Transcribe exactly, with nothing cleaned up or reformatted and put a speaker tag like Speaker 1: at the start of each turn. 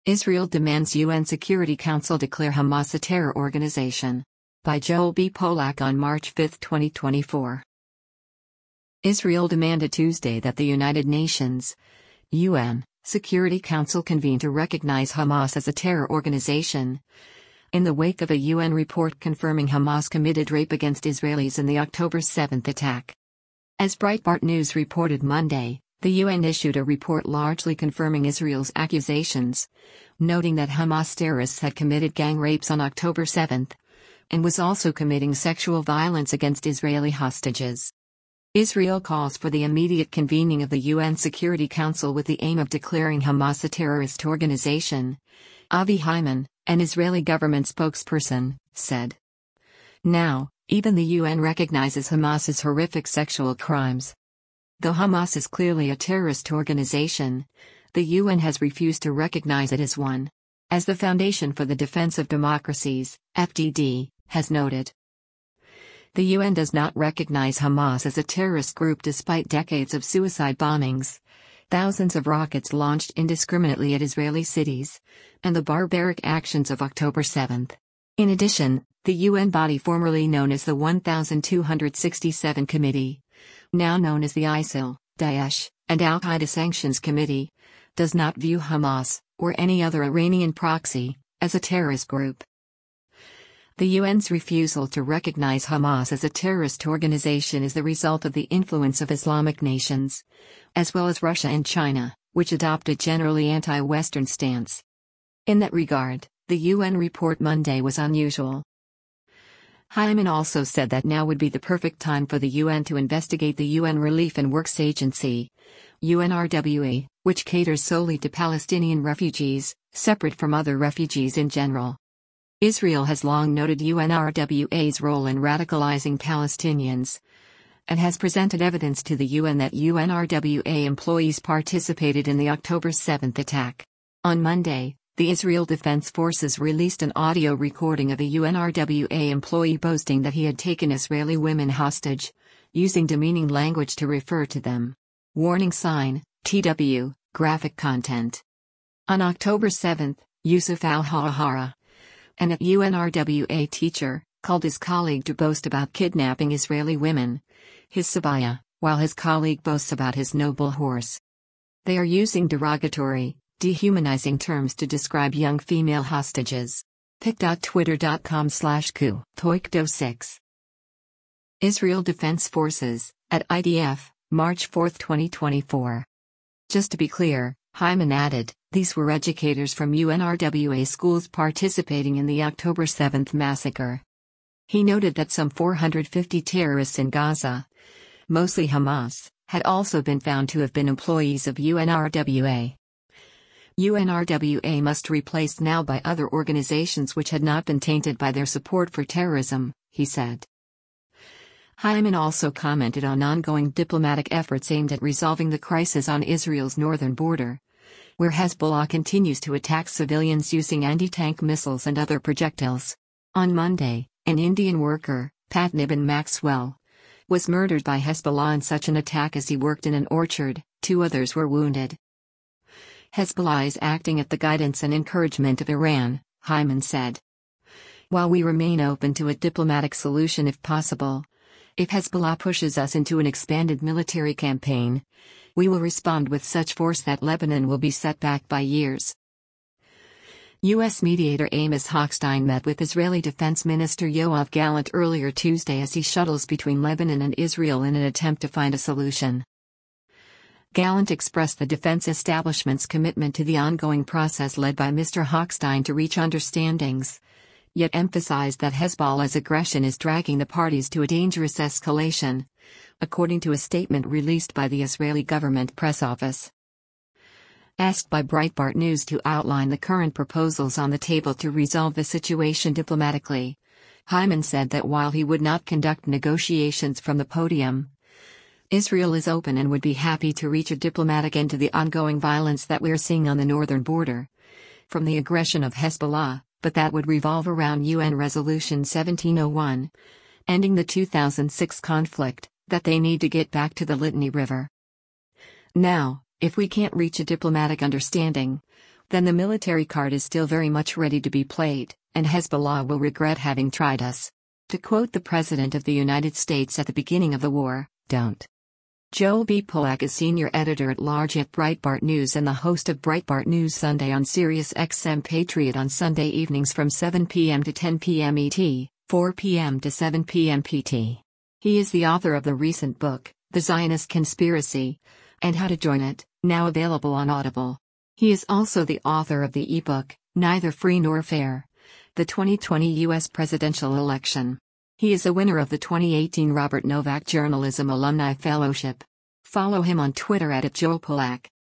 Speaker 1: Israel demands U N Security Council declare Hamas a terror organization. By Joel B. Polak on March fifth, twenty twenty-four. Israel demanded Tuesday that the United Nations U N Security Council convene to recognize Hamas as a terror organization, in the wake of a U N report confirming Hamas committed rape against Israelis in the October seventh attack. As Breitbart News reported Monday, the U N issued a report largely confirming Israel's accusations, noting that Hamas terrorists had committed gang rapes on October seventh, and was also committing sexual violence against Israeli hostages. Israel calls for the immediate convening of the U N Security Council with the aim of declaring Hamas a terrorist organization, Avi Hyman, an Israeli government spokesperson, said. Now, even the U N recognizes Hamas's horrific sexual crimes. Though Hamas is clearly a terrorist organization, the U N has refused to recognize it as one. As the Foundation for the Defense of Democracies, F D D, has noted. The U N does not recognize Hamas as a terrorist group despite decades of suicide bombings, thousands of rockets launched indiscriminately at Israeli cities, and the barbaric actions of October seventh. In addition, the U N body formerly known as the twelve sixty-seven Committee, now known as the ISIL, Daesh, and Al-Qaeda Sanctions Committee, does not view Hamas, or any other Iranian proxy, as a terrorist group. The U N's refusal to recognize Hamas as a terrorist organization is the result of the influence of Islamic nations, as well as Russia and China, which adopt a generally anti-Western stance. In that regard, the U N report Monday was unusual. Hyman also said that now would be the perfect time for the U N to investigate the U N Relief and Works Agency, U N R W A, which caters solely to Palestinian refugees, separate from other refugees in general. Israel has long noted U N R W A's role in radicalizing Palestinians, and has presented evidence to the U N that U N R W A employees participated in the October seventh attack. On Monday, the Israel Defense Forces released an audio recording of a U N R W A employee boasting that he had taken Israeli women hostage, using demeaning language to refer to them. Warning sign, T W, graphic content. On October seventh, Yusuf al-Hawahara, an U N R W A teacher, called his colleague to boast about kidnapping Israeli women, his sabaya, while his colleague boasts about his noble horse. They are using derogatory, dehumanizing terms to describe young female hostages. pic dot twitter dot com slash ku Toikdo six. Israel Defense Forces, at I D F, March fourth, twenty twenty-four. Just to be clear, Hyman added, these were educators from U N R W A schools participating in the October seventh massacre. He noted that some four hundred fifty terrorists in Gaza, mostly Hamas, had also been found to have been employees of U N R W A. U N R W A must be replaced now by other organizations which had not been tainted by their support for terrorism, he said. Hyman also commented on ongoing diplomatic efforts aimed at resolving the crisis on Israel's northern border, where Hezbollah continues to attack civilians using anti-tank missiles and other projectiles. On Monday, an Indian worker, Pat Niban Maxwell, was murdered by Hezbollah in such an attack as he worked in an orchard. Two others were wounded. Hezbollah is acting at the guidance and encouragement of Iran, Hyman said. While we remain open to a diplomatic solution if possible, if Hezbollah pushes us into an expanded military campaign, we will respond with such force that Lebanon will be set back by years. U S mediator Amos Hochstein met with Israeli Defense Minister Yoav Gallant earlier Tuesday as he shuttles between Lebanon and Israel in an attempt to find a solution. Gallant expressed the defense establishment's commitment to the ongoing process led by Mister Hochstein to reach understandings, yet emphasized that Hezbollah's aggression is dragging the parties to a dangerous escalation, according to a statement released by the Israeli government press office. Asked by Breitbart News to outline the current proposals on the table to resolve the situation diplomatically, Hyman said that while he would not conduct negotiations from the podium, Israel is open and would be happy to reach a diplomatic end to the ongoing violence that we're seeing on the northern border from the aggression of Hezbollah, but that would revolve around U N Resolution seventeen oh one, ending the two thousand six conflict, that they need to get back to the Litani River. Now, if we can't reach a diplomatic understanding, then the military card is still very much ready to be played, and Hezbollah will regret having tried us. To quote the President of the United States at the beginning of the war, don't. Joel B. Polak is senior editor-at-large at Breitbart News and the host of Breitbart News Sunday on Sirius X M Patriot on Sunday evenings from seven p m to ten p m E T, four p m to seven p m P T. He is the author of the recent book, The Zionist Conspiracy, and How to Join It, now available on Audible. He is also the author of the ebook, Neither Free Nor Fair: The twenty twenty U S Presidential Election. He is a winner of the twenty eighteen Robert Novak Journalism Alumni Fellowship. Follow him on Twitter at Joel Polak.